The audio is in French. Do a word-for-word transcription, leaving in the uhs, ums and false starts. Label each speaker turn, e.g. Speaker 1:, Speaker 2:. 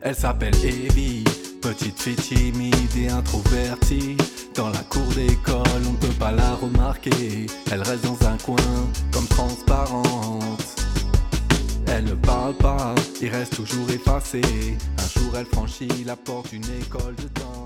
Speaker 1: Elle s'appelle Evie, petite fille timide et introvertie. Dans la cour d'école, on ne peut pas la remarquer. Elle reste dans un coin, comme transparente. Elle ne parle pas, il reste toujours effacé. Un jour elle franchit la porte d'une école de danse.